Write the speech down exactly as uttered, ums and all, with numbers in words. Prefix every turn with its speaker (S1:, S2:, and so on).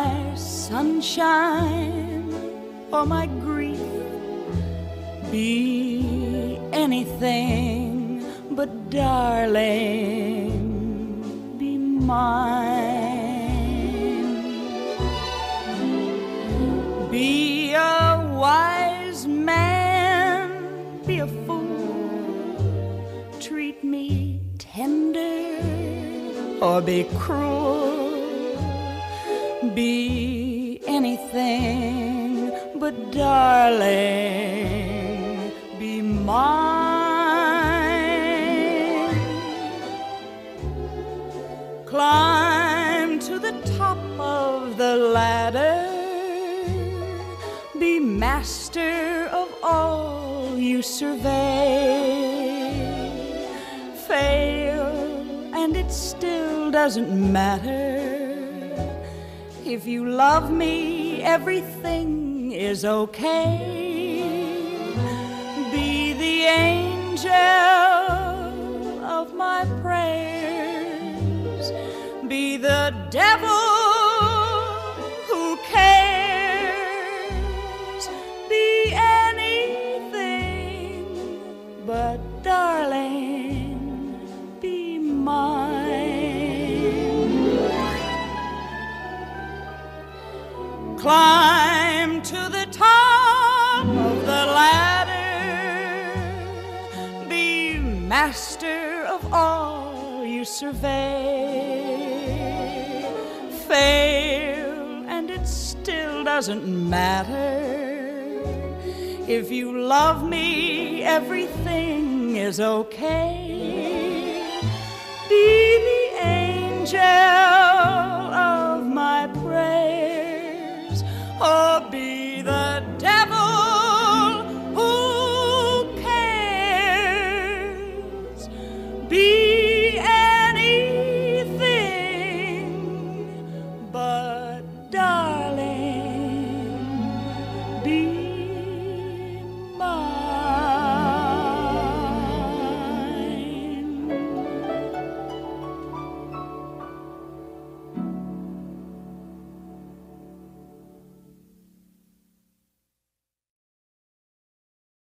S1: my sunshine or my grief. Be anything, but darling, be mine. Be a wise man, be a fool, treat me tender or be cruel. Be anything, but darling, be mine. Climb to the top of the ladder, be master of all you survey. Fail and it still doesn't matter. If you love me, everything is okay. Be the angel of my prayers. Be the devil who cares. Be anything, but darling, be mine. Climb to the top of the ladder, be master of all you survey. Fail and it still doesn't matter. If you love me, everything is okay. Be